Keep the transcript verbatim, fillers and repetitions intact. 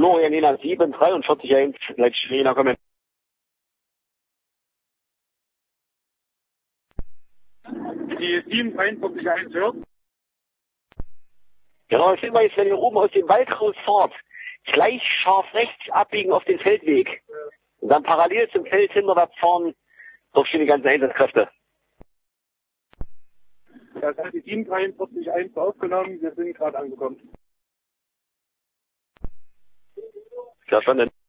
Florian Jena sieben, dreiundvierzig eins, gleich Jena kommen. Die sieben, dreiundvierzig eins hört. Genau, das sind wir jetzt, wenn ihr oben aus dem Wald rausfahrt, gleich scharf rechts abbiegen auf den Feldweg. Und dann parallel zum Feld hinterwärts fahren, dort stehen die ganzen Einsatzkräfte. Das hat die sieben, dreiundvierzig eins aufgenommen, wir sind gerade angekommen. Verstanden.